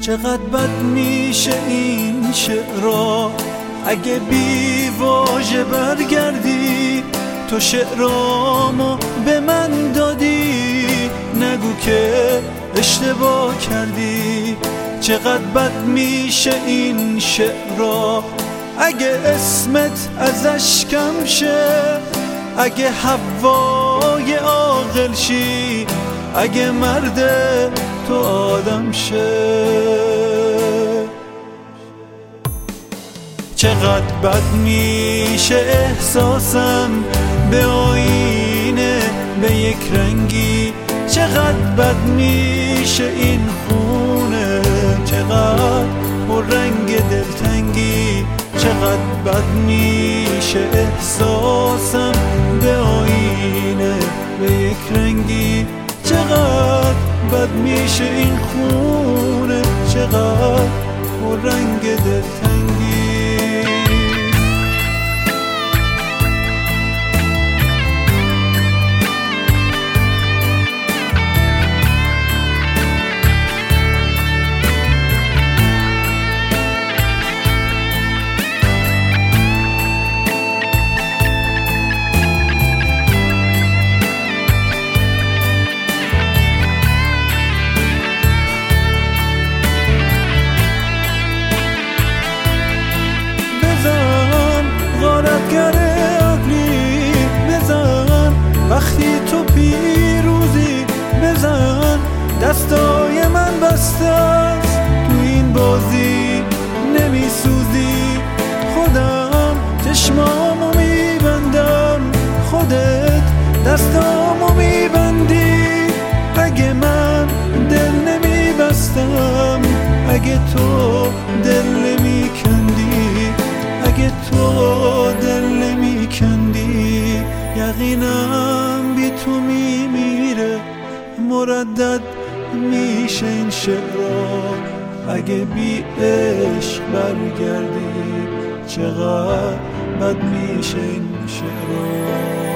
چقدر بد میشه این شعرها اگه بی واژه برگردی. تو شعرامو به من دادی، نگو که اشتباه کردی. چقدر بد میشه این شعرها اگه اسمت ازش کم شه، اگه حوای عاقل شی، اگه مرد تو آدم شه. چقدر بد میشه احساسم به آینه به یک رنگی. چقدر بد میشه این خونه، چقدر با رنگ دلتنگی. چقدر بد میشه احساسم به آینه به یک رنگی. چقدر بد میشه این خونه، چقدر با رنگ دلتنگی. وقتی تو پیروزی بزن، دستای من بسته است، تو این بازی نمیسوزی. خودم چشمامو میبندم، خودت دستامو میبندی. اگه من دل نمیبستم، اگه تو دل نمیکندی، اگه تو دل نمیکندی، یقینم بی تو میمیره. مردد میشه این شعرها اگه بی عشق برگردی. چقدر بد میشه این شعرها.